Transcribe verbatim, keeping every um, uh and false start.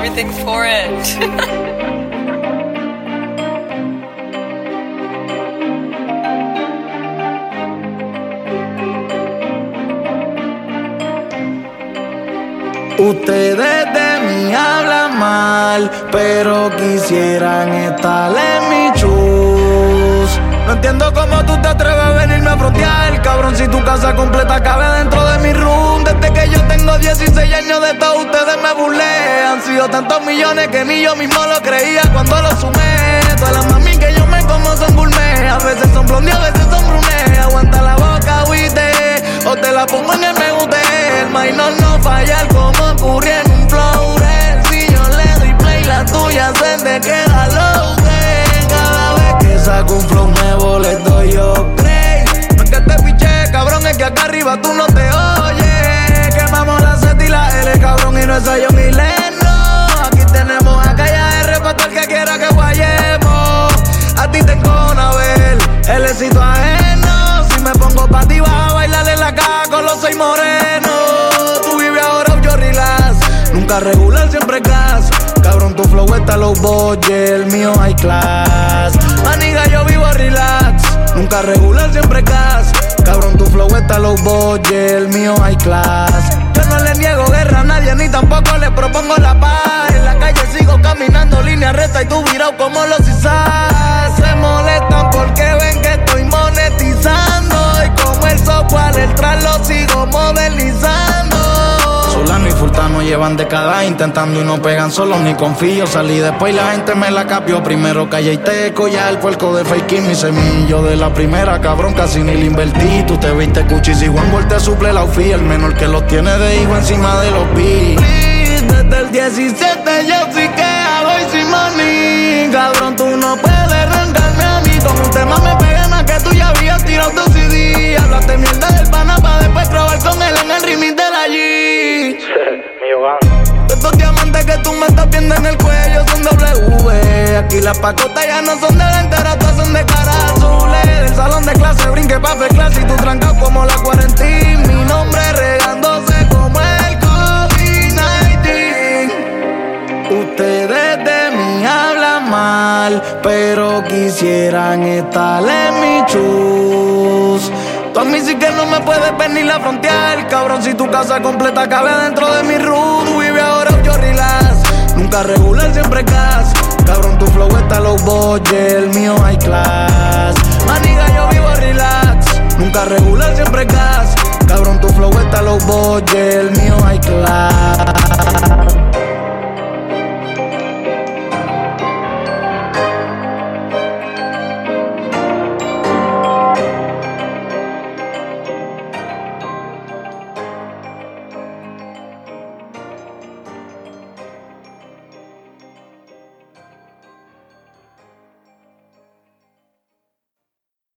everything for it. Ustedes de mí hablan mal, pero quisieran estar en mi chus. No entiendo cómo tú te atreves a venirme a frontear, cabrón, si tu casa completa cabe dentro de mi room. Desde que yo tengo dieciséis años de todo, ustedes me burlean. Han sido tantos millones que ni yo mismo lo creía cuando lo sumé. Todas las mami que yo me como son gourmet. A veces son blondes, a veces son brunet. Aguanta la boca, huite, o te la pongo en el me guste. El minor no fallar como ocurrió en un flow. Si yo le doy play, la tuya se te queda low. Cada vez que saco un flow nuevo le doy yo play. No es que te piché, cabrón, es que acá arriba tú no te oyes. Quemamos la Z y la L, cabrón, y no es yo Mileno. Aquí tenemos a Calle R para todo el que quiera que guayemos. A ti te encona ver el éxito ajeno. Si me pongo pa' ti vas a bailar en la caja con los seis morenos. Tú vives ahora yo relax, nunca regular, siempre gas. Cabrón, tu flow está low budget, el mío high class. Maniga, yo vivo relax, nunca regular, siempre gas. Cabrón, tu flow está low budget, el mío high class. Yo no le niego guerra a nadie, ni tampoco le propongo la paz. En la calle sigo caminando línea recta y tú virado como los Isaac. Se molestan porque ven que estoy monetizando. Y como el software, el tras lo sigo modernizando. Solano y Furtano llevan décadas intentando y no pegan solos ni confío. Salí después y la gente me la capió. Primero Calle y Teco, ya el puerco de fake y mi semillo de la primera, cabrón, casi ni le invertí. Tú te viste cuchis y Juan Gol te suple la ufía. El menor que los tiene de hijo encima de los beats. Desde el diecisiete yo sí que hago y sin money. Cabrón, tú no puedes arrancarme a mí. Con un tema me pegué más que tú ya habías tirado tu C D. Hablaste mierda del pana pa' después probar con él en el remix de la G. Estos diamantes que tú me estás viendo en el cuello son W. Aquí las pacotas ya no son de la entera, todas son de cara azules. Del salón de clase brinque pa' hacer clase y tú trancado como la cuarentina. Mi nombre regándose como el COVID diecinueve. Ustedes de mí hablan mal, pero quisieran estar en mi chus. Tú a mí sí que no me puedes venir a frontear, cabrón, si tu casa completa cabe dentro de mi room. Tú vives ahora yo relax, nunca regular, siempre gas. Cabrón, tu flow está low budget, el mío high class. Maniga, yo vivo relax, nunca regular, siempre gas. Cabrón, tu flow está low budget, el mío high class.